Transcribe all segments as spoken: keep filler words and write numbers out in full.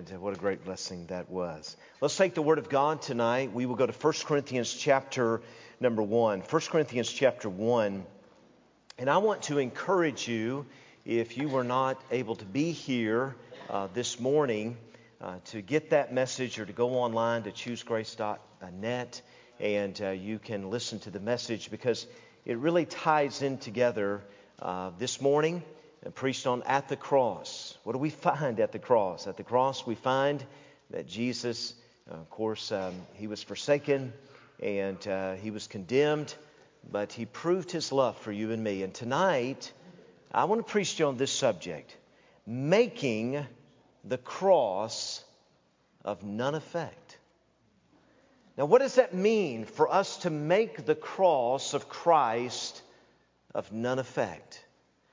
what a great blessing that was. Let's take the Word of God tonight. We will go to First Corinthians chapter number one. First Corinthians chapter one. And I want to encourage you, if you were not able to be here uh, this morning, uh, to get that message or to go online to choose grace dot net and uh, you can listen to the message because it really ties in together uh, this morning. And preached on at the cross. What do we find at the cross? At the cross we find that Jesus, uh, of course, um, he was forsaken and uh, he was condemned, but he proved his love for you and me. And tonight, I want to preach to you on this subject, making the cross of none effect. Now, what does that mean for us to make the cross of Christ of none effect?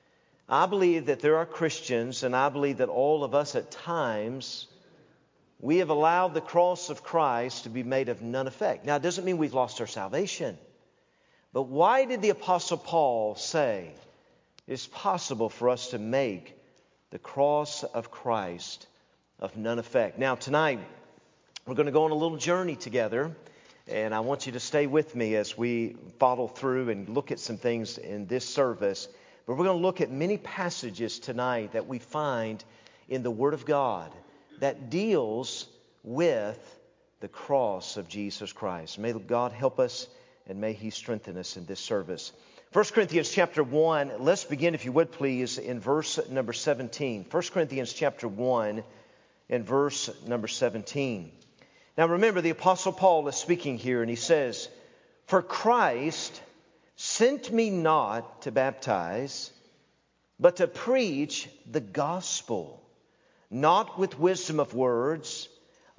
I believe that there are Christians, and I believe that all of us at times, we have allowed the cross of Christ to be made of none effect. Now, it doesn't mean we've lost our salvation. But why did the Apostle Paul say it's possible for us to make the cross of Christ of none effect? Now, tonight, we're going to go on a little journey together, and I want you to stay with me as we follow through and look at some things in this service. But we're going to look at many passages tonight that we find in the Word of God that deals with the cross of Jesus Christ. May God help us and may He strengthen us in this service. First Corinthians chapter one, let's begin, if you would please, in verse number seventeen. First Corinthians chapter one and verse number seventeen. Now remember, the Apostle Paul is speaking here and he says, "For Christ sent me not to baptize, but to preach the gospel, not with wisdom of words,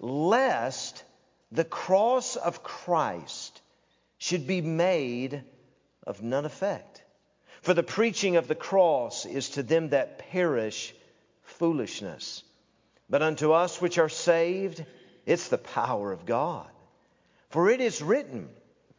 lest the cross of Christ should be made of none effect. For the preaching of the cross is to them that perish foolishness, but unto us which are saved, it's the power of God. For it is written,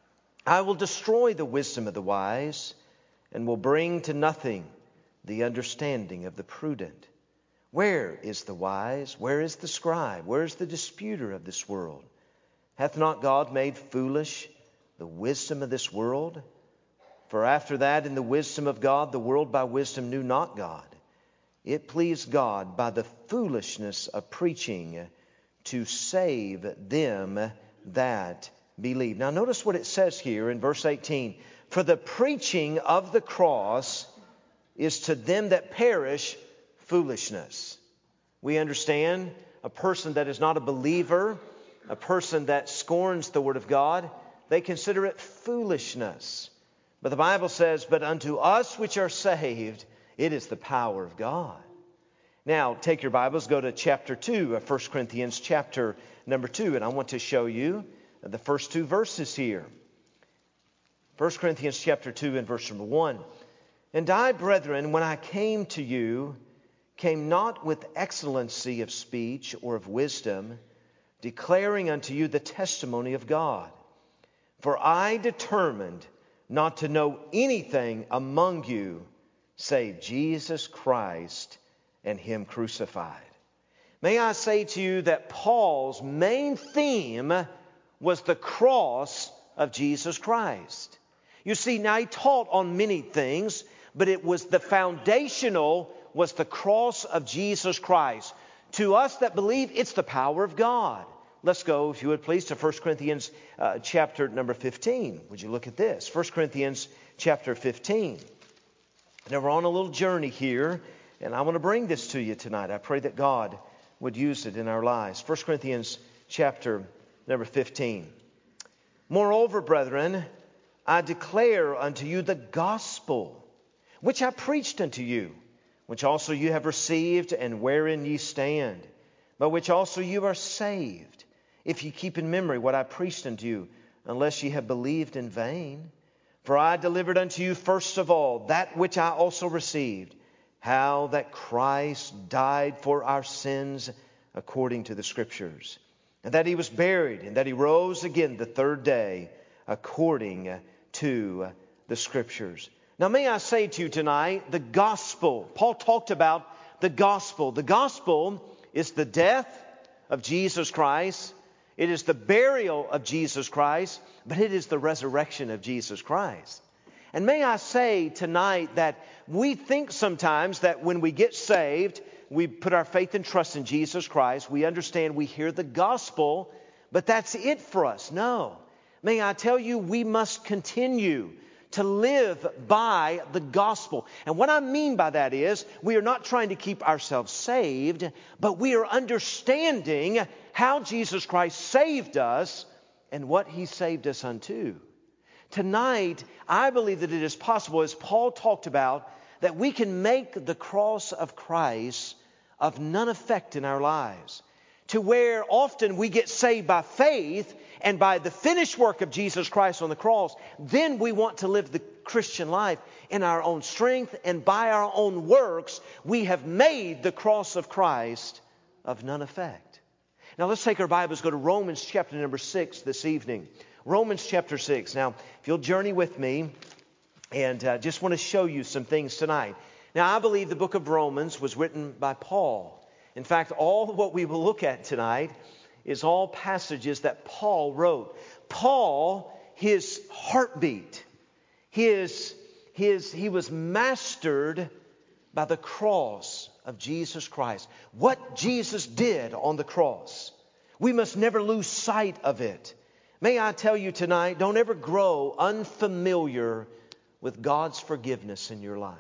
I will destroy the wisdom of the wise, and will bring to nothing the understanding of the prudent. Where is the wise? Where is the scribe? Where is the disputer of this world? Hath not God made foolish the wisdom of this world? For after that, in the wisdom of God, the world by wisdom knew not God. It pleased God by the foolishness of preaching to save them that believe." Now notice what it says here in verse eighteen. "For the preaching of the cross is to them that perish foolishness." We understand a person that is not a believer, a person that scorns the Word of God, they consider it foolishness. But the Bible says, "But unto us which are saved, it is the power of God." Now take your Bibles, go to chapter two of First Corinthians chapter number two, and I want to show you the first two verses here. First Corinthians chapter two and verse number one. "And I, brethren, when I came to you, came not with excellency of speech or of wisdom, declaring unto you the testimony of God. For I determined not to know anything among you save Jesus Christ and Him crucified." May I say to you that Paul's main theme was the cross of Jesus Christ. You see, now he taught on many things, but it was the foundational was the cross of Jesus Christ. To us that believe, it's the power of God. Let's go, if you would please, to First Corinthians uh, chapter number fifteen. Would you look at this? First Corinthians chapter fifteen. Now we're on a little journey here, and I want to bring this to you tonight. I pray that God would use it in our lives. First Corinthians chapter number fifteen. "Moreover, brethren, I declare unto you the gospel, which I preached unto you, which also you have received, and wherein ye stand, by which also you are saved, if ye keep in memory what I preached unto you, unless ye have believed in vain. For I delivered unto you first of all that which I also received, how that Christ died for our sins according to the Scriptures, and that He was buried, and that He rose again the third day according to the Scriptures." Now may I say to you tonight, the gospel. Paul talked about the gospel. The gospel is the death, of Jesus Christ. It is the burial of Jesus Christ, but it is the resurrection of Jesus Christ. And may I say tonight that we think sometimes that when we get saved, we put our faith and trust in Jesus Christ. We understand, we hear the gospel, but that's it for us. No. May I tell you, we must continue to live by the gospel. And what I mean by that is, we are not trying to keep ourselves saved, but we are understanding how Jesus Christ saved us and what He saved us unto. Tonight, I believe that it is possible, as Paul talked about, that we can make the cross of Christ of none effect in our lives. To where often we get saved by faith and by the finished work of Jesus Christ on the cross, then we want to live the Christian life in our own strength, and by our own works, we have made the cross of Christ of none effect. Now let's take our Bibles, go to Romans chapter number six this evening. Romans chapter six. Now, if you'll journey with me, and uh, just want to show you some things tonight. Now, I believe the book of Romans was written by Paul. In fact, all what we will look at tonight is all passages that Paul wrote. Paul, his heartbeat, his, his, he was mastered by the cross of Jesus Christ. What Jesus did on the cross, we must never lose sight of it. May I tell you tonight, don't ever grow unfamiliar with God's forgiveness in your life.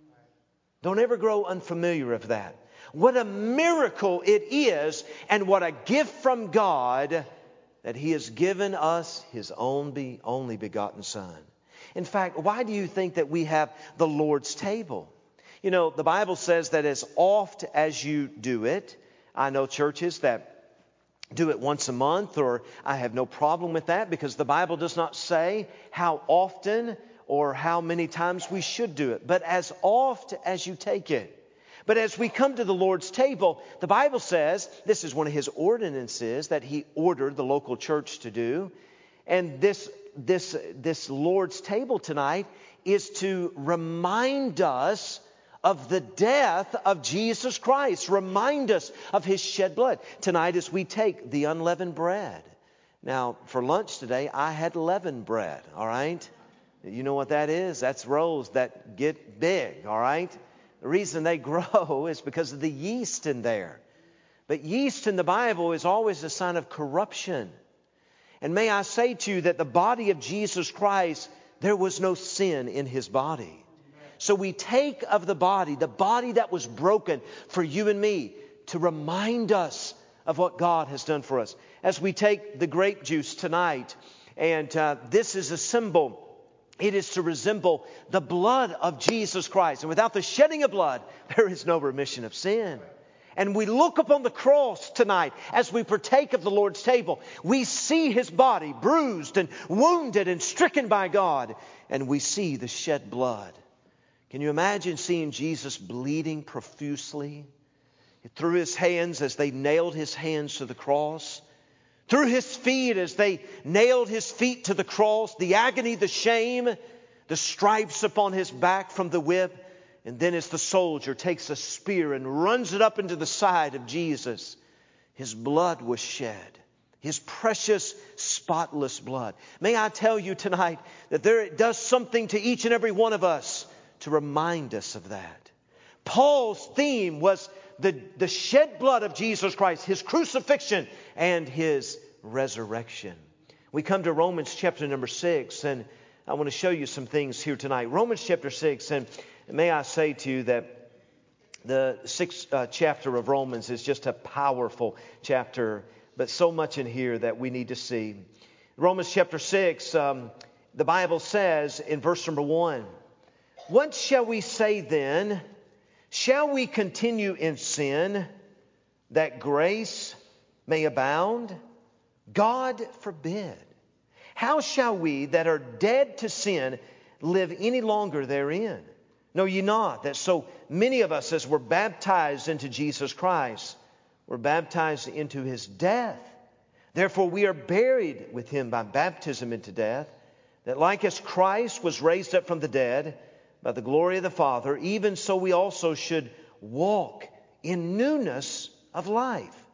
Don't ever grow unfamiliar of that. What a miracle it is, and what a gift from God that He has given us His only, only begotten Son. In fact, why do you think that we have the Lord's table? You know, the Bible says that as oft as you do it, I know churches that do it once a month, or I have no problem with that, because the Bible does not say how often or how many times we should do it, but as oft as you take it. But as we come to the Lord's table, the Bible says, this is one of His ordinances that He ordered the local church to do. And this, this, this Lord's table tonight is to remind us of the death of Jesus Christ. Remind us of His shed blood. Tonight as we take the unleavened bread. Now, for lunch today, I had leavened bread, all right? You know what that is? That's rolls that get big, all right? The reason they grow is because of the yeast in there. But yeast in the Bible is always a sign of corruption. And may I say to you that the body of Jesus Christ, there was no sin in His body. So we take of the body, the body that was broken for you and me, to remind us of what God has done for us. As we take the grape juice tonight, and uh, this is a symbol. It is to resemble the blood of Jesus Christ. And without the shedding of blood, there is no remission of sin. And we look upon the cross tonight as we partake of the Lord's table. We see His body bruised and wounded and stricken by God. And we see the shed blood. Can you imagine seeing Jesus bleeding profusely? Through His hands as they nailed His hands to the cross. Through His feet as they nailed His feet to the cross, the agony, the shame, the stripes upon His back from the whip. And then as the soldier takes a spear and runs it up into the side of Jesus, His blood was shed. His precious, spotless blood. May I tell you tonight that there it does something to each and every one of us to remind us of that. Paul's theme was the, the shed blood of Jesus Christ, His crucifixion, and His resurrection. We come to Romans chapter number six, and I want to show you some things here tonight. Romans chapter six, and may I say to you that the sixth uh, chapter of Romans is just a powerful chapter, but so much in here that we need to see. Romans chapter six, um, the Bible says in verse number one, "What shall we say then? Shall we continue in sin that grace may abound? God forbid. How shall we that are dead to sin live any longer therein? Know ye not that so many of us as were baptized into Jesus Christ were baptized into His death? Therefore we are buried with Him by baptism into death, that like as Christ was raised up from the dead by the glory of the Father, even so we also should walk in newness of life.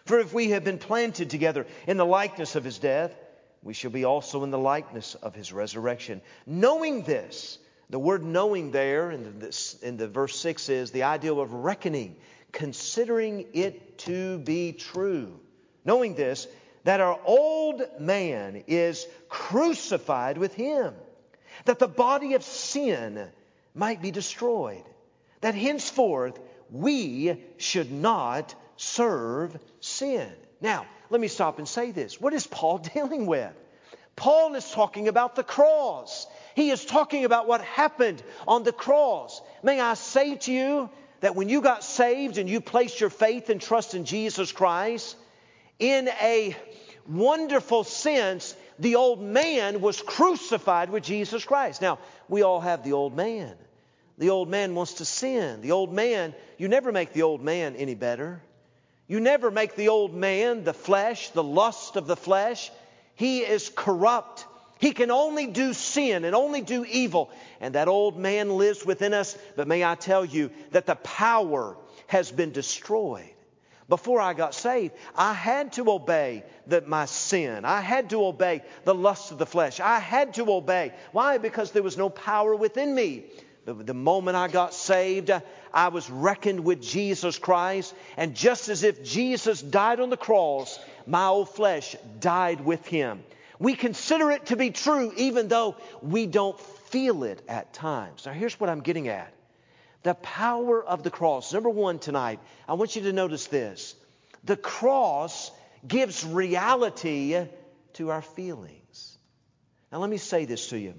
For if we have been planted together in the likeness of his death, we shall be also in the likeness of his resurrection. Knowing this, the word knowing there in the, in the verse six is the idea of reckoning, considering it to be true. Knowing this, that our old man is crucified with him, that the body of sin might be destroyed, that henceforth we should not serve sin. Now, let me stop and say this. What is Paul dealing with? Paul is talking about the cross. He is talking about what happened on the cross. May I say to you that when you got saved and you placed your faith and trust in Jesus Christ, in a wonderful sense, the old man was crucified with Jesus Christ. Now, we all have the old man. The old man wants to sin. The old man, you never make the old man any better. You never make the old man, the flesh, the lust of the flesh. He is corrupt. He can only do sin and only do evil. And that old man lives within us. But may I tell you that the power has been destroyed. Before I got saved, I had to obey the, my sin. I had to obey the lust of the flesh. I had to obey. Why? Because there was no power within me. The, the moment I got saved, I was reckoned with Jesus Christ. And just as if Jesus died on the cross, my old flesh died with him. We consider it to be true even though we don't feel it at times. Now here's what I'm getting at. The power of the cross. Number one tonight, I want you to notice this. The cross gives reality to our feelings. Now let me say this to you.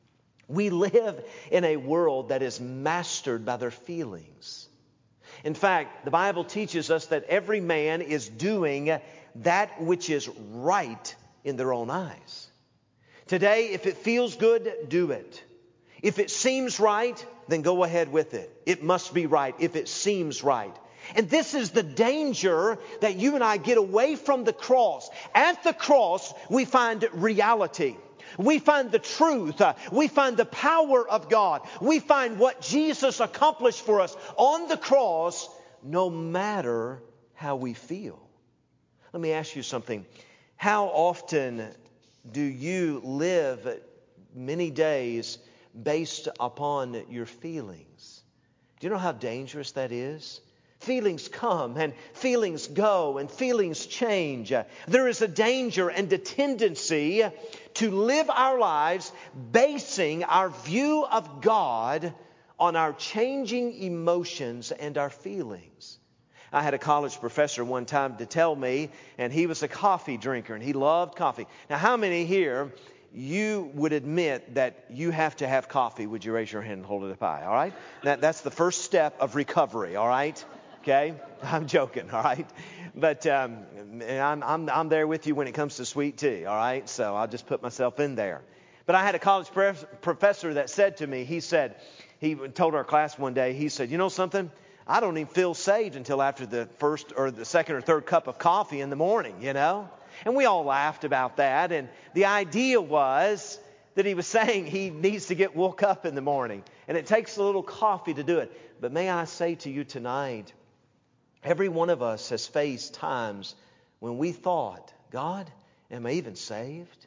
We live in a world that is mastered by their feelings. In fact, the Bible teaches us that every man is doing that which is right in their own eyes. Today, if it feels good, do it. If it seems right, then go ahead with it. It must be right if it seems right. And this is the danger that you and I get away from the cross. At the cross, we find reality. We find the truth. We find the power of God. We find what Jesus accomplished for us on the cross, no matter how we feel. Let me ask you something. How often do you live many days based upon your feelings? Do you know how dangerous that is? Feelings come and feelings go and feelings change. There is a danger and a tendency to live our lives basing our view of God on our changing emotions and our feelings. I had a college professor one time to tell me, and he was a coffee drinker and he loved coffee. Now, how many here you would admit that you have to have coffee? Would you raise your hand and hold it up high? All right? That, that's the first step of recovery. All right? Okay? I'm joking. All right? But um, I'm, I'm, I'm there with you when it comes to sweet tea. All right? So I'll just put myself in there. But I had a college professor that said to me, he said, he told our class one day, he said, you know something? I don't even feel saved until after the first or the second or third cup of coffee in the morning, you know? And we all laughed about that. And the idea was that he was saying he needs to get woke up in the morning. And it takes a little coffee to do it. But may I say to you tonight, every one of us has faced times when we thought, God, am I even saved?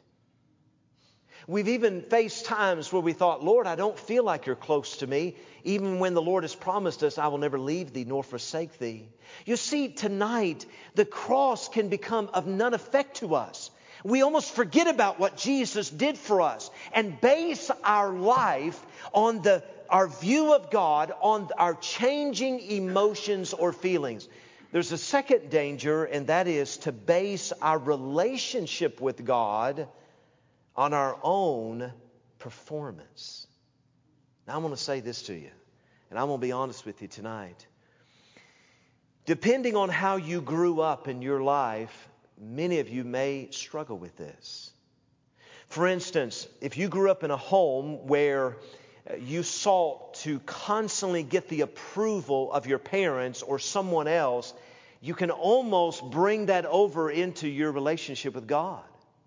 We've even faced times where we thought, Lord, I don't feel like you're close to me. Even when the Lord has promised us, I will never leave thee nor forsake thee. You see, tonight, the cross can become of none effect to us. We almost forget about what Jesus did for us and base our life on the our view of God, on our changing emotions or feelings. There's a second danger, and that is to base our relationship with God on our own performance. Now, I'm going to say this to you, and I'm going to be honest with you tonight. Depending on how you grew up in your life, many of you may struggle with this. For instance, if you grew up in a home where you sought to constantly get the approval of your parents or someone else, you can almost bring that over into your relationship with God.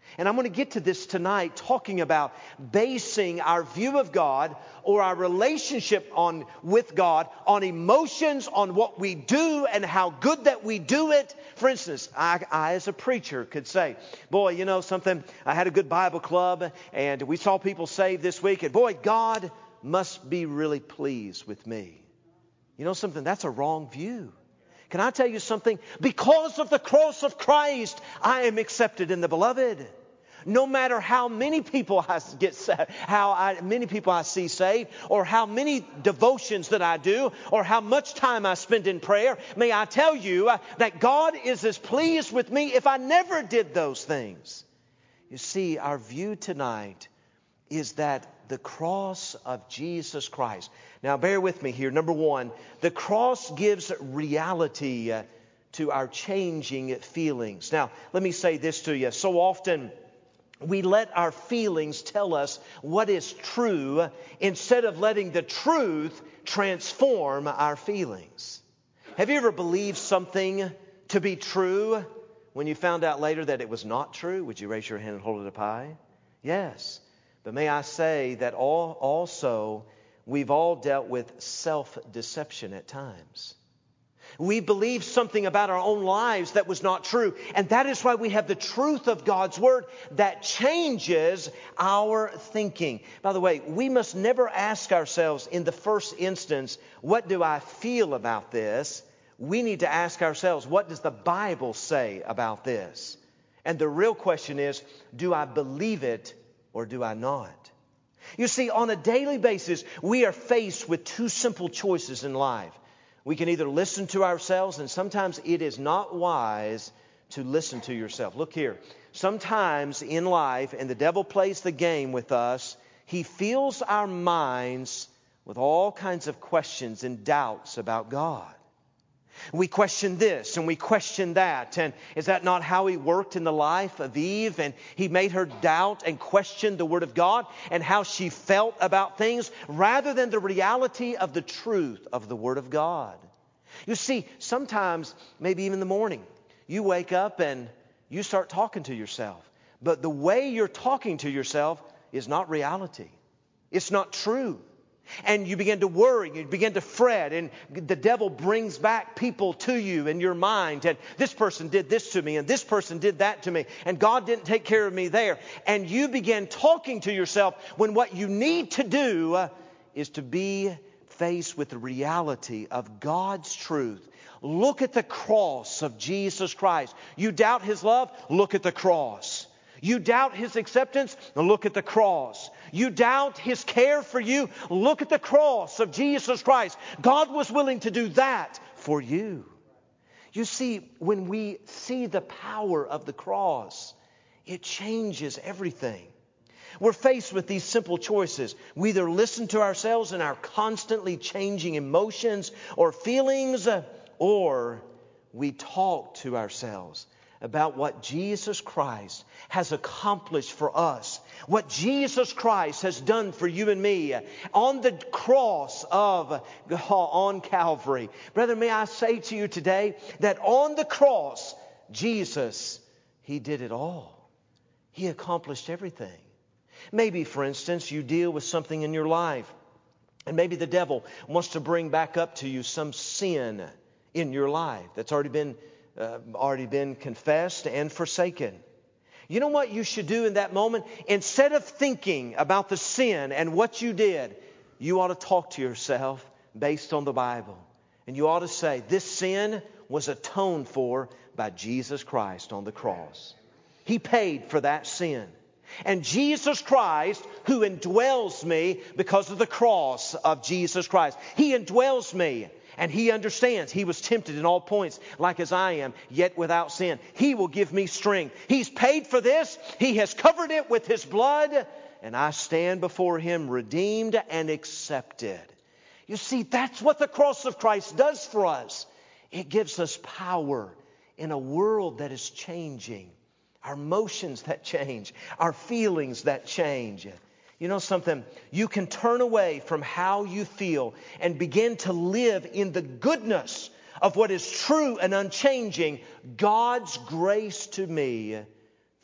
And I'm going to get to this tonight, talking about basing our view of God or our relationship on with God on emotions, on what we do and how good that we do it. For instance, I, I as a preacher could say, boy, you know something, I had a good Bible club and we saw people saved this week, and boy, God must be really pleased with me. You know something, that's a wrong view. Can I tell you something? Because of the cross of Christ, I am accepted in the beloved. No matter how many people I get, how I, many people I see saved, or how many devotions that I do, or how much time I spend in prayer, may I tell you uh, that God is as pleased with me if I never did those things. You see, our view tonight is that the cross of Jesus Christ. Now, bear with me here. Number one, the cross gives reality uh, to our changing feelings. Now, let me say this to you. So often, we let our feelings tell us what is true instead of letting the truth transform our feelings. Have you ever believed something to be true when you found out later that it was not true? Would you raise your hand and hold it up high? Yes. But may I say that all, also we've all dealt with self-deception at times. We believe something about our own lives that was not true. And that is why we have the truth of God's Word that changes our thinking. By the way, we must never ask ourselves in the first instance, what do I feel about this? We need to ask ourselves, what does the Bible say about this? And the real question is, do I believe it or do I not? You see, on a daily basis, we are faced with two simple choices in life. We can either listen to ourselves, and sometimes it is not wise to listen to yourself. Look here. Sometimes in life, and the devil plays the game with us, he fills our minds with all kinds of questions and doubts about God. We question this and we question that. And is that not how he worked in the life of Eve? And he made her doubt and question the Word of God and how she felt about things rather than the reality of the truth of the Word of God. You see, sometimes, maybe even in the morning, you wake up and you start talking to yourself. But the way you're talking to yourself is not reality. It's not true. And you begin to worry, you begin to fret, and the devil brings back people to you in your mind. And this person did this to me, and this person did that to me, and God didn't take care of me there. And you begin talking to yourself when what you need to do uh, is to be faced with the reality of God's truth. Look at the cross of Jesus Christ. You doubt His love? Look at the cross. You doubt His acceptance? Look at the cross. You doubt His care for you? Look at the cross of Jesus Christ. God was willing to do that for you. You see, when we see the power of the cross, it changes everything. We're faced with these simple choices. We either listen to ourselves and our constantly changing emotions or feelings, or we talk to ourselves about what Jesus Christ has accomplished for us. What Jesus Christ has done for you and me on the cross of on Calvary. Brother, may I say to you today that on the cross, Jesus, He did it all. He accomplished everything. Maybe, for instance, you deal with something in your life, and maybe the devil wants to bring back up to you some sin in your life that's already been Uh, already been confessed and forsaken. You know what you should do in that moment? Instead of thinking about the sin and what you did, you ought to talk to yourself based on the Bible. And you ought to say, this sin was atoned for by Jesus Christ on the cross. He paid for that sin. And Jesus Christ, who indwells me because of the cross of Jesus Christ, He indwells me. And He understands. He was tempted in all points like as I am, yet without sin. He will give me strength. He's paid for this. He has covered it with His blood. And I stand before Him redeemed and accepted. You see, that's what the cross of Christ does for us. It gives us power in a world that is changing. Our emotions that change. Our feelings that change. You know something? You can turn away from how you feel and begin to live in the goodness of what is true and unchanging. God's grace to me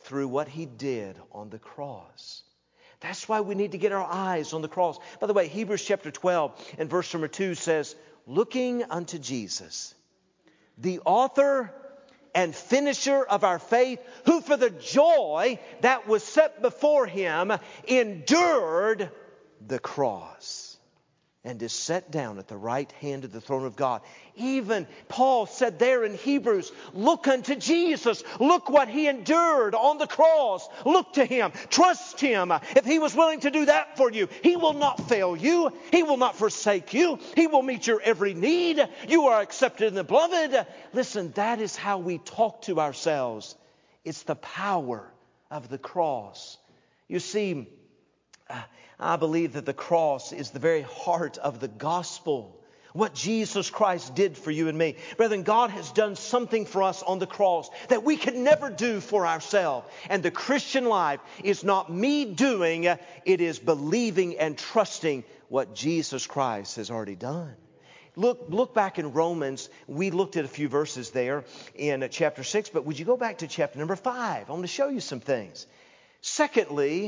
through what He did on the cross. That's why we need to get our eyes on the cross. By the way, Hebrews chapter twelve and verse number two says, looking unto Jesus, the author and finisher of our faith, who for the joy that was set before Him endured the cross and is set down at the right hand of the throne of God. Even Paul said there in Hebrews, look unto Jesus. Look what He endured on the cross. Look to Him. Trust Him. If He was willing to do that for you, He will not fail you. He will not forsake you. He will meet your every need. You are accepted in the beloved. Listen, that is how we talk to ourselves. It's the power of the cross. You see, I believe that the cross is the very heart of the gospel. What Jesus Christ did for you and me. Brethren, God has done something for us on the cross that we could never do for ourselves. And the Christian life is not me doing, it is believing and trusting what Jesus Christ has already done. Look, look back in Romans. We looked at a few verses there in chapter six, but would you go back to chapter number five? I want to show you some things. Secondly,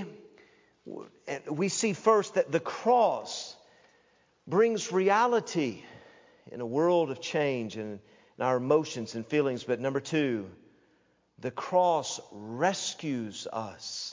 we see first that the cross brings reality in a world of change and in our emotions and feelings. But number two, the cross rescues us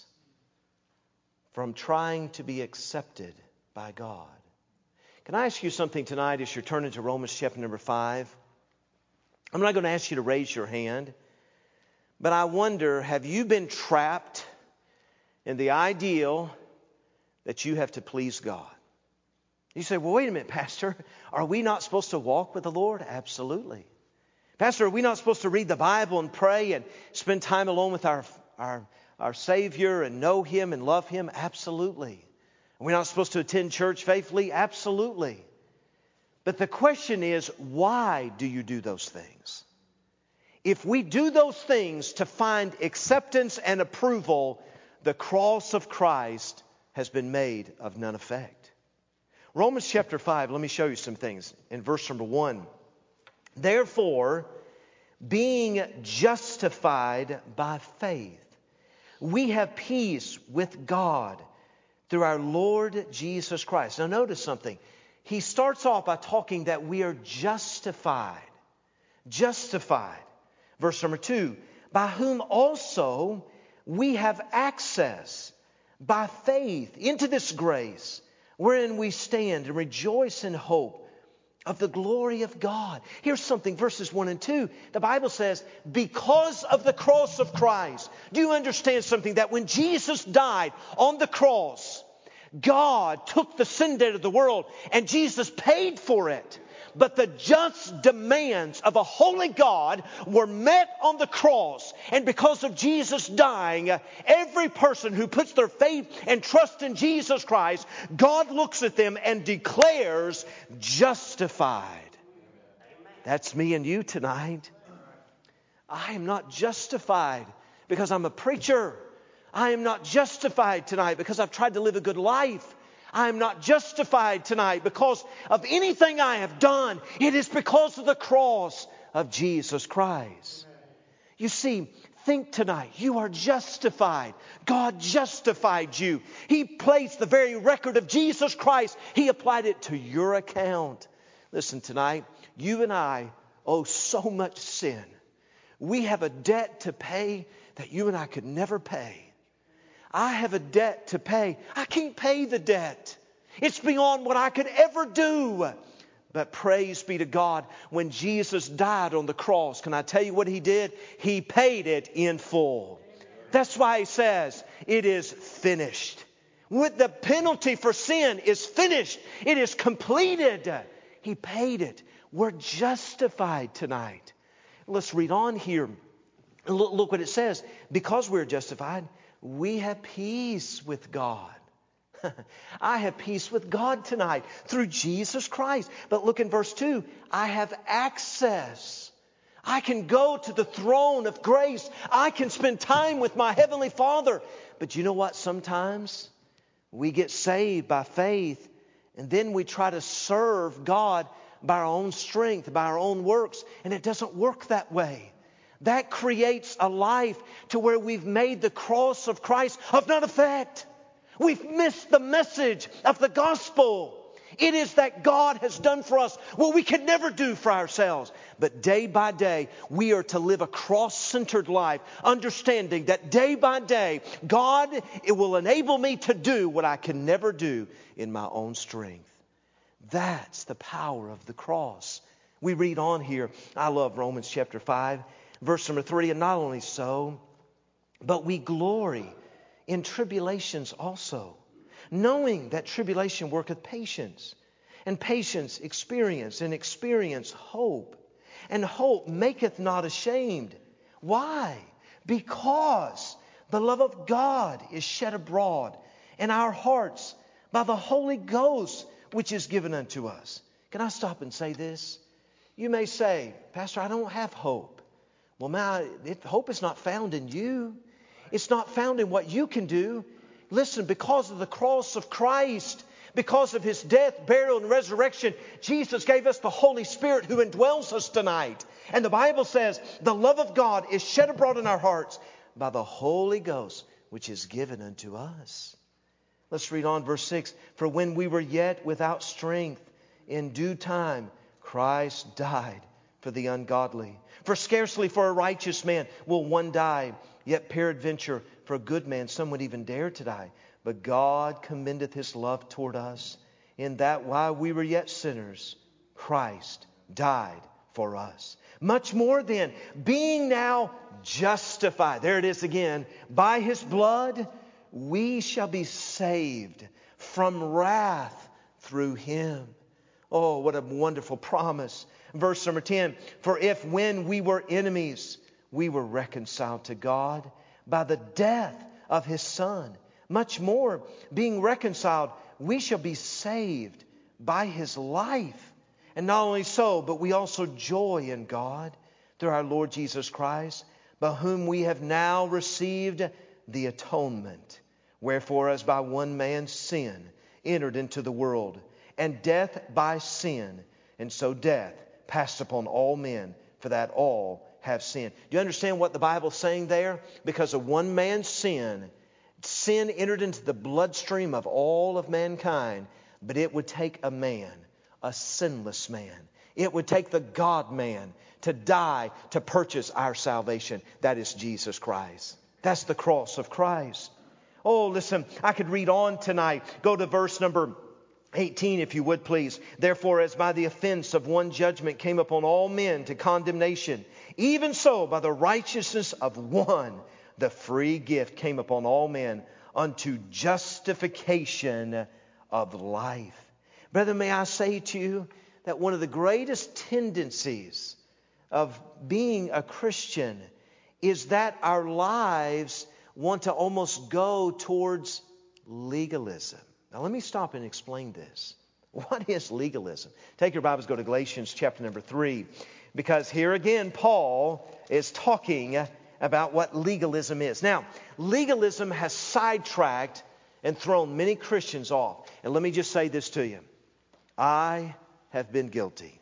from trying to be accepted by God. Can I ask you something tonight as you're turning to Romans chapter number five? I'm not going to ask you to raise your hand, but I wonder, have you been trapped in the ideal that you have to please God? You say, well, wait a minute, Pastor. Are we not supposed to walk with the Lord? Absolutely. Pastor, are we not supposed to read the Bible and pray and spend time alone with our, our, our Savior and know Him and love Him? Absolutely. Are we not supposed to attend church faithfully? Absolutely. But the question is, why do you do those things? If we do those things to find acceptance and approval, the cross of Christ has been made of none effect. Romans chapter five, let me show you some things. In verse number one, therefore, being justified by faith, we have peace with God through our Lord Jesus Christ. Now notice something. He starts off by talking that we are justified. Justified. Verse number two, by whom also we have access by faith into this grace wherein we stand and rejoice in hope of the glory of God. Here's something, verses one and two. The Bible says, because of the cross of Christ. Do you understand something? That when Jesus died on the cross, God took the sin debt of the world and Jesus paid for it. But the just demands of a holy God were met on the cross. And because of Jesus dying, every person who puts their faith and trust in Jesus Christ, God looks at them and declares justified. That's me and you tonight. I am not justified because I'm a preacher. I am not justified tonight because I've tried to live a good life. I am not justified tonight because of anything I have done. It is because of the cross of Jesus Christ. You see, think tonight. You are justified. God justified you. He placed the very record of Jesus Christ. He applied it to your account. Listen, tonight, you and I owe so much sin. We have a debt to pay that you and I could never pay. I have a debt to pay. I can't pay the debt. It's beyond what I could ever do. But praise be to God, when Jesus died on the cross, can I tell you what He did? He paid it in full. That's why He says, it is finished. With the penalty for sin is finished. It is completed. He paid it. We're justified tonight. Let's read on here. Look, look what it says. Because we're justified, we have peace with God. I have peace with God tonight through Jesus Christ. But look in verse two. I have access. I can go to the throne of grace. I can spend time with my Heavenly Father. But you know what? Sometimes we get saved by faith and then we try to serve God by our own strength, by our own works. And it doesn't work that way. That creates a life to where we've made the cross of Christ of none effect. We've missed the message of the gospel. It is that God has done for us what we could never do for ourselves. But day by day, we are to live a cross-centered life, understanding that day by day, God, it will enable me to do what I can never do in my own strength. That's the power of the cross. We read on here. I love Romans chapter five, verse number three. And not only so, but we glory in tribulations also, knowing that tribulation worketh patience, and patience experience, and experience hope. And hope maketh not ashamed. Why? Because the love of God is shed abroad in our hearts by the Holy Ghost, which is given unto us. Can I stop and say this? You may say, Pastor, I don't have hope. Well, man, it, hope is not found in you. It's not found in what you can do. Listen, because of the cross of Christ, because of His death, burial, and resurrection, Jesus gave us the Holy Spirit who indwells us tonight. And the Bible says the love of God is shed abroad in our hearts by the Holy Ghost, which is given unto us. Let's read on verse six. For when we were yet without strength, in due time Christ died for the ungodly. For scarcely for a righteous man will one die, yet peradventure for a good man some would even dare to die. But God commendeth His love toward us, in that while we were yet sinners, Christ died for us. Much more then, being now justified, there it is again, by His blood, we shall be saved from wrath through Him. Oh, what a wonderful promise. Verse number ten, for if when we were enemies, we were reconciled to God by the death of His Son, much more, being reconciled, we shall be saved by His life. And not only so, but we also joy in God through our Lord Jesus Christ, by whom we have now received the atonement. Wherefore, as by one man's sin entered into the world, and death by sin, and so death passed upon all men, for that all have sinned. Do you understand what the Bible's saying there? Because of one man's sin, sin entered into the bloodstream of all of mankind, but it would take a man, a sinless man. It would take the God-man to die to purchase our salvation. That is Jesus Christ. That's the cross of Christ. Oh, listen, I could read on tonight. Go to verse number eighteen, if you would, please. Therefore, as by the offense of one judgment came upon all men to condemnation, even so by the righteousness of one, the free gift came upon all men unto justification of life. Brethren, may I say to you that one of the greatest tendencies of being a Christian is that our lives want to almost go towards legalism. Now let me stop and explain this. What is legalism? Take your Bibles, go to Galatians chapter number three, because here again Paul is talking about what legalism is. Now, legalism has sidetracked and thrown many Christians off. And let me just say this to you. I have been guilty.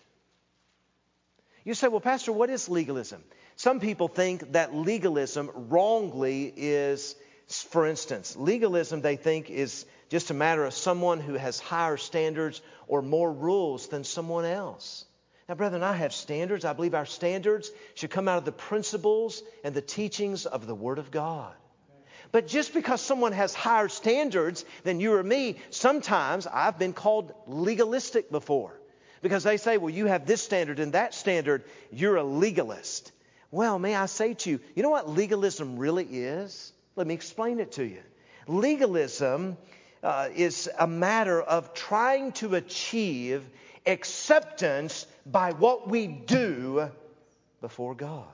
You say, well, Pastor, what is legalism? Some people think that legalism wrongly is, for instance, legalism they think is just a matter of someone who has higher standards or more rules than someone else. Now, brethren, I have standards. I believe our standards should come out of the principles and the teachings of the Word of God. But just because someone has higher standards than you or me, sometimes I've been called legalistic before. Because they say, well, you have this standard and that standard, you're a legalist. Well, may I say to you, you know what legalism really is? Let me explain it to you. Legalism uh, is a matter of trying to achieve acceptance by what we do before God.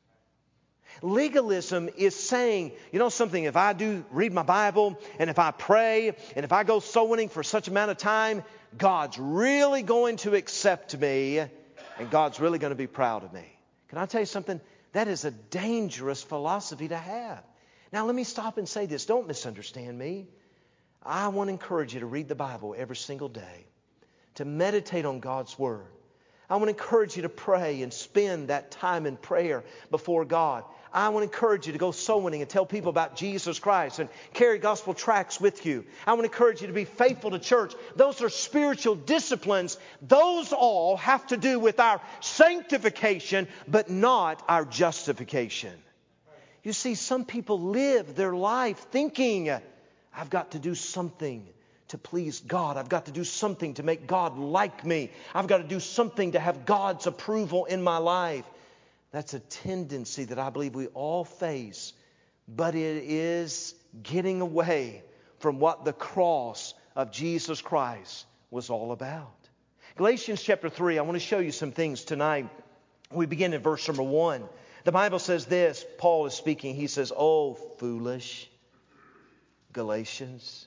Legalism is saying, you know something, if I do read my Bible and if I pray and if I go soul winning for such amount of time, God's really going to accept me and God's really going to be proud of me. Can I tell you something? That is a dangerous philosophy to have. Now let me stop and say this. Don't misunderstand me. I want to encourage you to read the Bible every single day, to meditate on God's Word. I want to encourage you to pray and spend that time in prayer before God. I want to encourage you to go soul winning and tell people about Jesus Christ and carry gospel tracts with you. I want to encourage you to be faithful to church. Those are spiritual disciplines. Those all have to do with our sanctification, but not our justification. You see, some people live their life thinking, I've got to do something to please God. I've got to do something to make God like me. I've got to do something to have God's approval in my life. That's a tendency that I believe we all face. But it is getting away from what the cross of Jesus Christ was all about. Galatians chapter three, I want to show you some things tonight. We begin in verse number one. The Bible says this. Paul is speaking. He says, "Oh, foolish Galatians."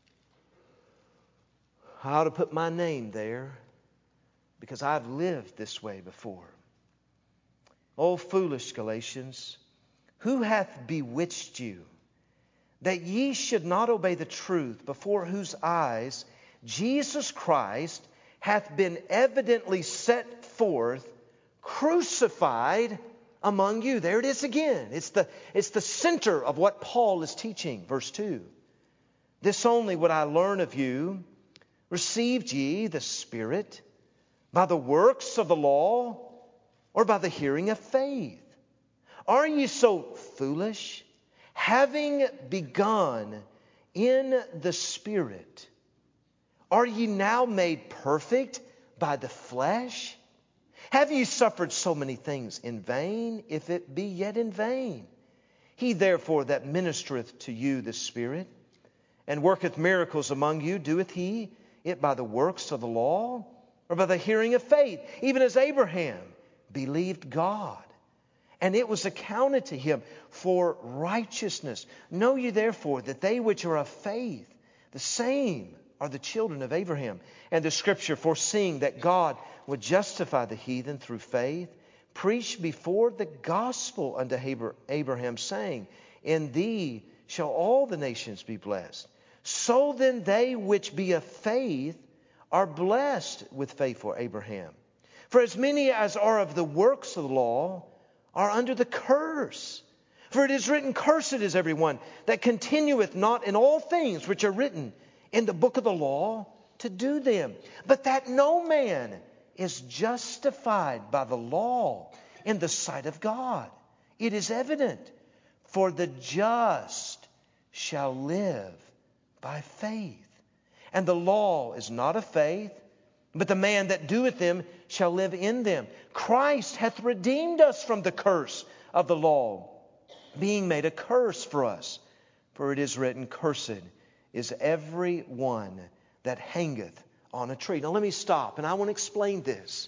I ought to put my name there because I've lived this way before. O foolish Galatians, who hath bewitched you, that ye should not obey the truth, before whose eyes Jesus Christ hath been evidently set forth, crucified among you? There it is again. It's the, it's the center of what Paul is teaching. Verse two. This only would I learn of you. Received ye the Spirit by the works of the law, or by the hearing of faith? Are ye so foolish? Having begun in the Spirit, are ye now made perfect by the flesh? Have ye suffered so many things in vain, if it be yet in vain? He therefore that ministereth to you the Spirit, and worketh miracles among you, doeth he it by the works of the law, or by the hearing of faith? Even as Abraham believed God, and it was accounted to him for righteousness. Know ye therefore that they which are of faith, the same are the children of Abraham. And the Scripture, foreseeing that God would justify the heathen through faith, preached before the gospel unto Abraham, saying, In thee shall all the nations be blessed. So then they which be of faith are blessed with faithful Abraham. For as many as are of the works of the law are under the curse. For it is written, Cursed is everyone that continueth not in all things which are written in the book of the law to do them. But that no man is justified by the law in the sight of God. It is evident, for the just shall live by faith. And the law is not of faith, but the man that doeth them shall live in them. Christ hath redeemed us from the curse of the law, being made a curse for us. For it is written, Cursed is every one that hangeth on a tree. Now let me stop, and I want to explain this.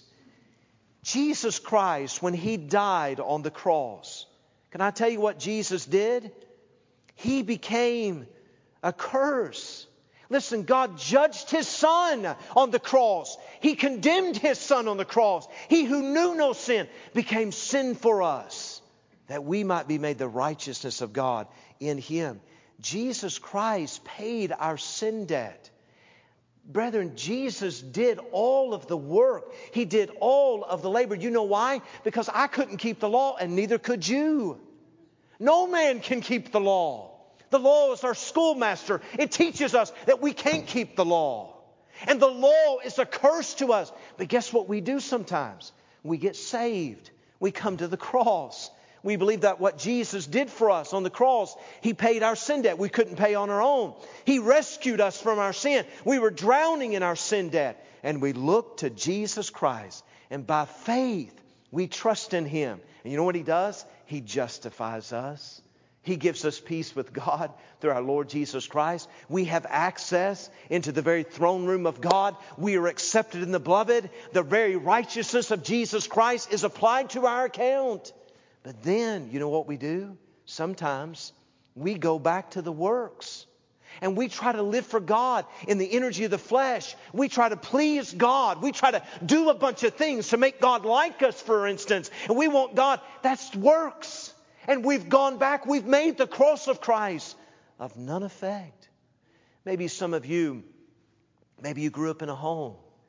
Jesus Christ, when He died on the cross, can I tell you what Jesus did? He became a curse. Listen, God judged His Son on the cross. He condemned His Son on the cross. He who knew no sin became sin for us, that we might be made the righteousness of God in Him. Jesus Christ paid our sin debt. Brethren, Jesus did all of the work. He did all of the labor. You know why? Because I couldn't keep the law, and neither could you. No man can keep the law. The law is our schoolmaster. It teaches us that we can't keep the law. And the law is a curse to us. But guess what we do sometimes? We get saved. We come to the cross. We believe that what Jesus did for us on the cross, He paid our sin debt. We couldn't pay on our own. He rescued us from our sin. We were drowning in our sin debt. And we look to Jesus Christ. And by faith, we trust in Him. And you know what He does? He justifies us. He gives us peace with God through our Lord Jesus Christ. We have access into the very throne room of God. We are accepted in the beloved. The very righteousness of Jesus Christ is applied to our account. But then, you know what we do? Sometimes we go back to the works. And we try to live for God in the energy of the flesh. We try to please God. We try to do a bunch of things to make God like us, for instance. And we want God. That's works. And we've gone back. We've made the cross of Christ of none effect. Maybe some of you, maybe you grew up in a home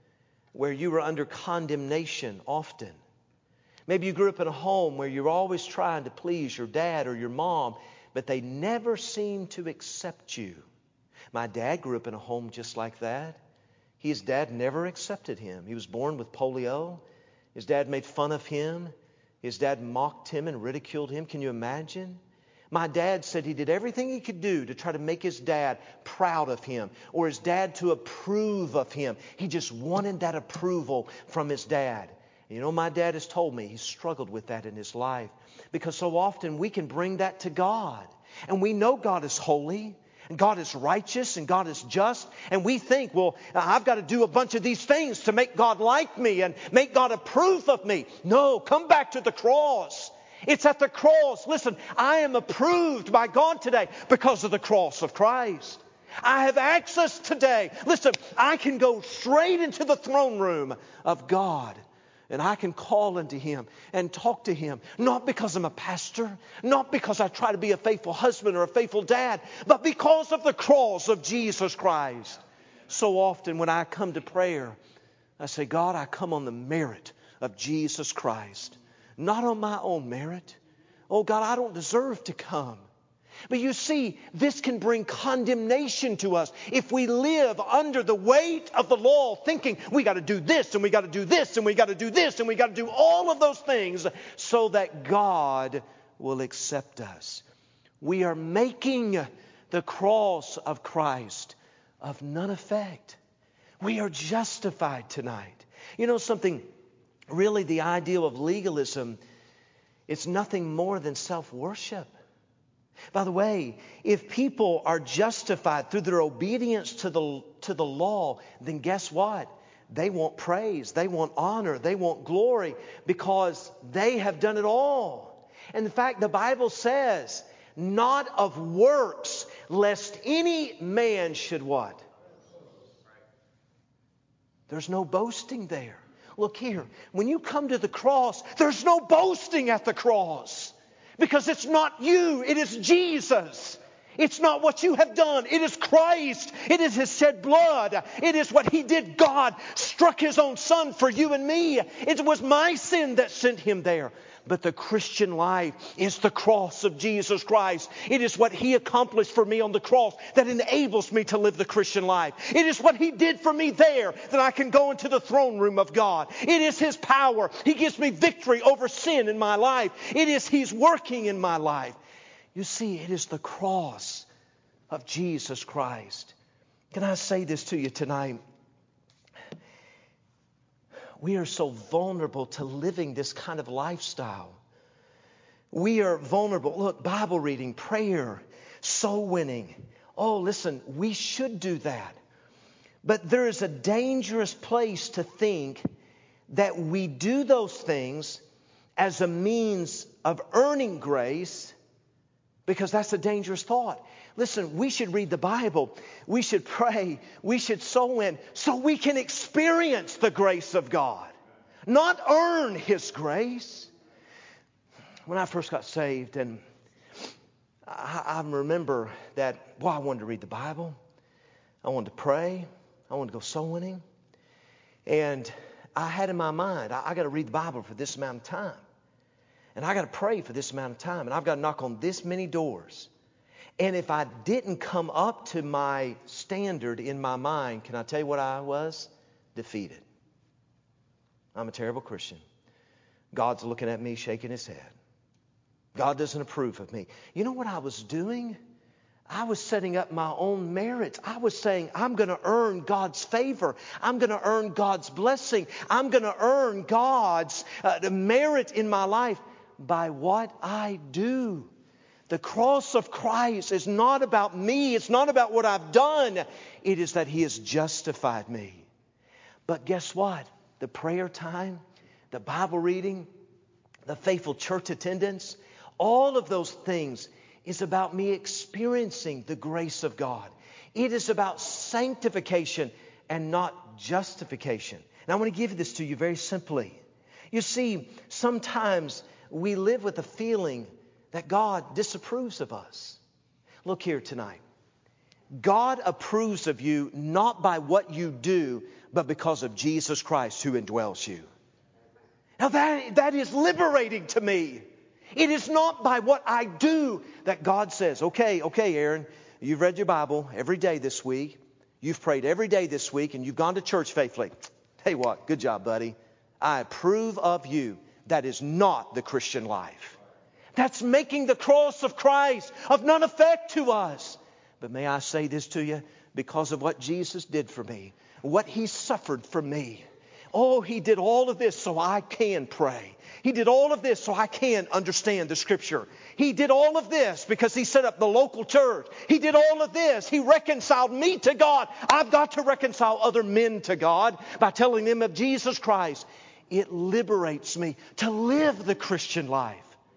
where you were under condemnation often. Maybe you grew up in a home where you're always trying to please your dad or your mom, but they never seemed to accept you. My dad grew up in a home just like that. His dad never accepted him. He was born with polio. His dad made fun of him. His dad mocked him and ridiculed him. Can you imagine? My dad said he did everything he could do to try to make his dad proud of him or his dad to approve of him. He just wanted that approval from his dad. You know, my dad has told me he struggled with that in his life because so often we can bring that to God. And we know God is holy and God is righteous and God is just. And we think, well, I've got to do a bunch of these things to make God like me and make God approve of me. No, come back to the cross. It's at the cross. Listen, I am approved by God today because of the cross of Christ. I have access today. Listen, I can go straight into the throne room of God. And I can call unto Him and talk to Him, not because I'm a pastor, not because I try to be a faithful husband or a faithful dad, but because of the cross of Jesus Christ. So often when I come to prayer, I say, God, I come on the merit of Jesus Christ, not on my own merit. Oh, God, I don't deserve to come. But you see, this can bring condemnation to us if we live under the weight of the law, thinking we got to do this and we got to do this and we got to do this and we got to do all of those things so that God will accept us. We are making the cross of Christ of none effect. We are justified tonight. You know something? Really, the ideal of legalism, it's nothing more than self-worship. By the way, if people are justified through their obedience to the, to the law, then guess what? They want praise, they want honor, they want glory because they have done it all. And in fact, the Bible says, not of works, lest any man should what? There's no boasting there. Look here, when you come to the cross, there's no boasting at the cross. Because it's not you, it is Jesus. It's not what you have done. It is Christ. It is His shed blood. It is what He did. God struck His own Son for you and me. It was my sin that sent Him there. But the Christian life is the cross of Jesus Christ. It is what He accomplished for me on the cross that enables me to live the Christian life. It is what He did for me there that I can go into the throne room of God. It is His power. He gives me victory over sin in my life. It is He's working in my life. You see, it is the cross of Jesus Christ. Can I say this to you tonight? We are so vulnerable to living this kind of lifestyle. We are vulnerable. Look, Bible reading, prayer, soul winning. Oh, listen, we should do that. But there is a dangerous place to think that we do those things as a means of earning grace, because that's a dangerous thought. Listen, we should read the Bible. We should pray. We should sow in so we can experience the grace of God, not earn His grace. When I first got saved, and I, I remember that, boy, I wanted to read the Bible. I wanted to pray. I wanted to go soul winning. And I had in my mind, I, I got to read the Bible for this amount of time. And I got to pray for this amount of time. And I've got to knock on this many doors. And if I didn't come up to my standard in my mind, can I tell you what I was? Defeated. I'm a terrible Christian. God's looking at me, shaking His head. God doesn't approve of me. You know what I was doing? I was setting up my own merits. I was saying, I'm going to earn God's favor. I'm going to earn God's blessing. I'm going to earn God's uh, merit in my life by what I do. The cross of Christ is not about me. It's not about what I've done. It is that He has justified me. But guess what? The prayer time, the Bible reading, the faithful church attendance, all of those things is about me experiencing the grace of God. It is about sanctification and not justification. And I want to give this to you very simply. You see, sometimes we live with a feeling that God disapproves of us. Look here tonight. God approves of you not by what you do, but because of Jesus Christ who indwells you. Now that, that is liberating to me. It is not by what I do that God says, okay, okay, Aaron, you've read your Bible every day this week. You've prayed every day this week and you've gone to church faithfully. Tell you what, good job, buddy. I approve of you. That is not the Christian life. That's making the cross of Christ of none effect to us. But may I say this to you? Because of what Jesus did for me, what He suffered for me. Oh, He did all of this so I can pray. He did all of this so I can understand the Scripture. He did all of this because He set up the local church. He did all of this. He reconciled me to God. I've got to reconcile other men to God by telling them of Jesus Christ. It liberates me to live the Christian life.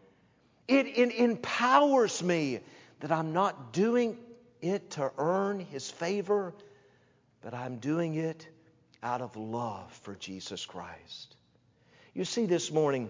It, it empowers me that I'm not doing it to earn His favor, but I'm doing it out of love for Jesus Christ. You see, this morning,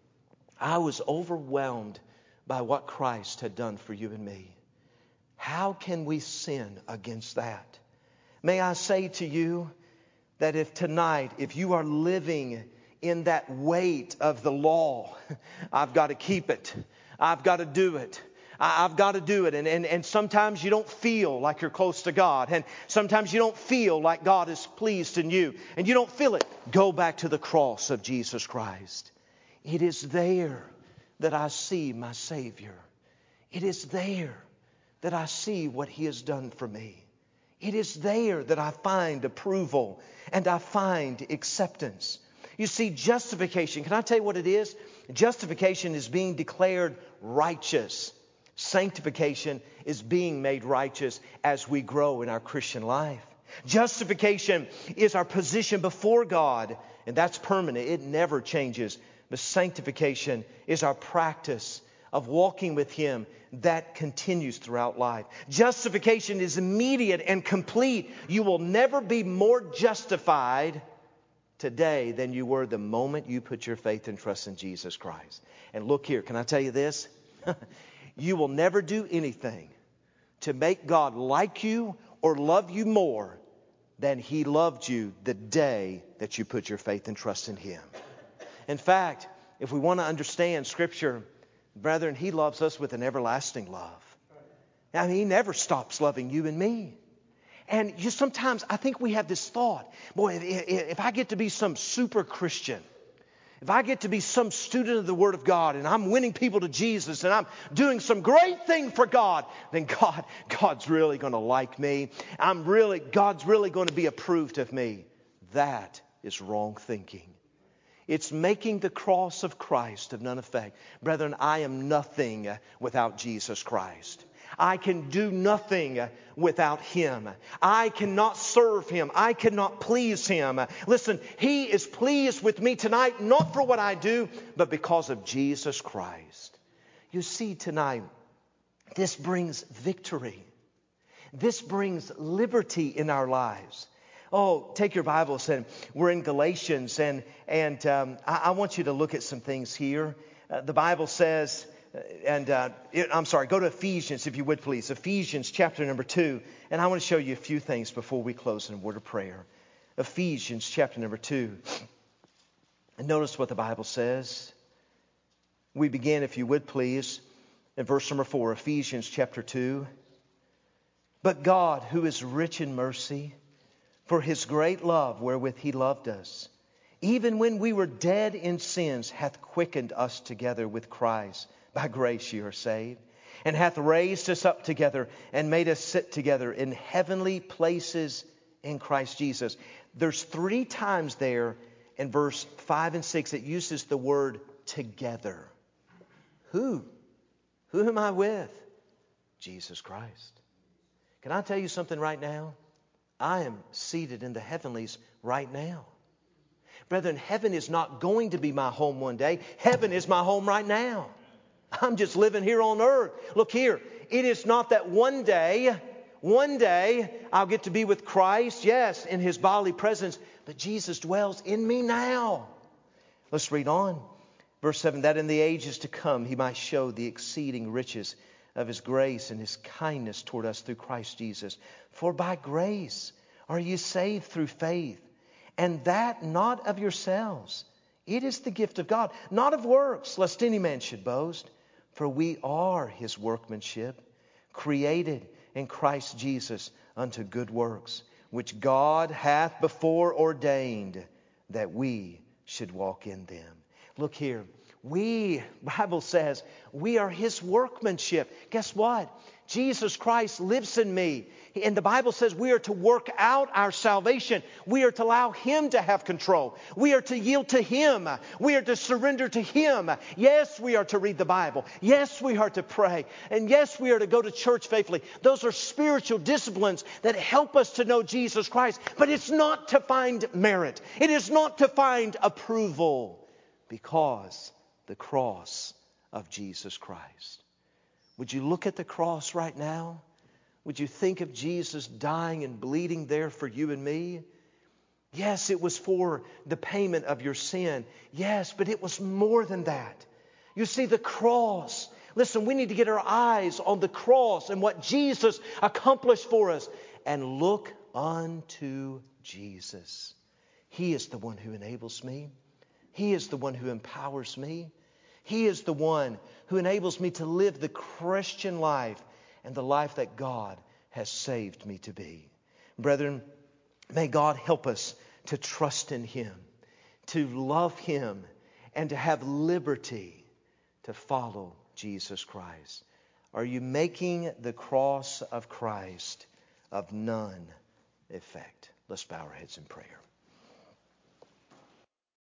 I was overwhelmed by what Christ had done for you and me. How can we sin against that? May I say to you that if tonight, if you are living in that weight of the law, I've got to keep it. I've got to do it. I've got to do it. And, and, and sometimes you don't feel like you're close to God. And sometimes you don't feel like God is pleased in you. And you don't feel it. Go back to the cross of Jesus Christ. It is there that I see my Savior. It is there that I see what He has done for me. It is there that I find approval and I find acceptance. You see, justification, can I tell you what it is? Justification is being declared righteous. Sanctification is being made righteous as we grow in our Christian life. Justification is our position before God, and that's permanent. It never changes. But sanctification is our practice of walking with Him that continues throughout life. Justification is immediate and complete. You will never be more justified today than you were the moment you put your faith and trust in Jesus Christ. And look here, can I tell you this? You will never do anything to make God like you or love you more than He loved you the day that you put your faith and trust in Him. In fact, if we want to understand Scripture, brethren, He loves us with an everlasting love. I mean, He never stops loving you and me. And you sometimes, I think we have this thought, boy, if, if I get to be some super Christian, if I get to be some student of the Word of God and I'm winning people to Jesus and I'm doing some great thing for God, then God, God's really going to like me. I'm really, God's really going to be approved of me. That is wrong thinking. It's making the cross of Christ of none effect. Brethren, I am nothing without Jesus Christ. I can do nothing without Him. I cannot serve Him. I cannot please Him. Listen, He is pleased with me tonight, not for what I do, but because of Jesus Christ. You see, tonight, this brings victory. This brings liberty in our lives. Oh, take your Bibles and we're in Galatians, and, and um, I, I want you to look at some things here. Uh, the Bible says... And uh, it, I'm sorry, go to Ephesians, if you would please. Ephesians chapter number two. And I want to show you a few things before we close in a word of prayer. Ephesians chapter number two. And notice what the Bible says. We begin, if you would please, in verse number four. Ephesians chapter two. But God, who is rich in mercy, for His great love wherewith He loved us, even when we were dead in sins, hath quickened us together with Christ. By grace you are saved, and hath raised us up together and made us sit together in heavenly places in Christ Jesus. There's three times there in verse five and six it uses the word together. Who? Who am I with? Jesus Christ. Can I tell you something right now? I am seated in the heavenlies right now. Brethren, heaven is not going to be my home one day. Heaven is my home right now. I'm just living here on earth. Look here. It is not that one day, one day I'll get to be with Christ, yes, in His bodily presence, but Jesus dwells in me now. Let's read on. Verse seven, that in the ages to come He might show the exceeding riches of His grace and His kindness toward us through Christ Jesus. For by grace are you saved through faith, and that not of yourselves. It is the gift of God, not of works, lest any man should boast. For we are His workmanship, created in Christ Jesus unto good works, which God hath before ordained that we should walk in them. Look here. We, Bible says, we are His workmanship. Guess what? Jesus Christ lives in me. And the Bible says we are to work out our salvation. We are to allow Him to have control. We are to yield to Him. We are to surrender to Him. Yes, we are to read the Bible. Yes, we are to pray. And yes, we are to go to church faithfully. Those are spiritual disciplines that help us to know Jesus Christ. But it's not to find merit. It is not to find approval, because the cross of Jesus Christ. Would you look at the cross right now? Would you think of Jesus dying and bleeding there for you and me? Yes, it was for the payment of your sin. Yes, but it was more than that. You see, the cross. Listen, we need to get our eyes on the cross and what Jesus accomplished for us, and look unto Jesus. He is the one who enables me. He is the one who empowers me. He is the one who enables me to live the Christian life and the life that God has saved me to be. Brethren, may God help us to trust in Him, to love Him, and to have liberty to follow Jesus Christ. Are you making the cross of Christ of none effect? Let's bow our heads in prayer.